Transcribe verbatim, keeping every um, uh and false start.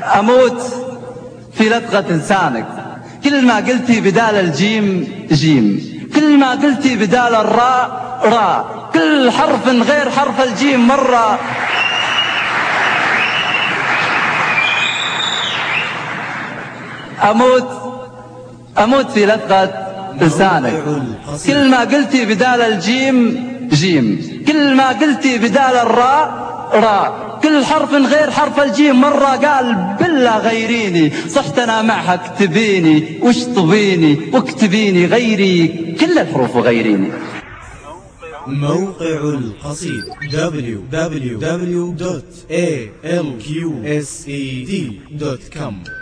أموت في لدغة لسانك. كل ما قلتي بدال الجيم جيم، كل ما قلتي بدال الراء راء، كل حرف غير حرف الجيم مرة. أموت أموت في لدغة لسانك. كل ما قلتي بدال الجيم جيم، كل ما قلتي بدال الراء راء، كل حرف غير حرف الجيم مرة. قال بالله غيريني، صحت أنا معها اكتبيني واشطبيني واكتبيني غيري كل الحروف غيريني. موقع القصيد دبليو دبليو دبليو دوت إيه إل كيو إس إي دي دوت كوم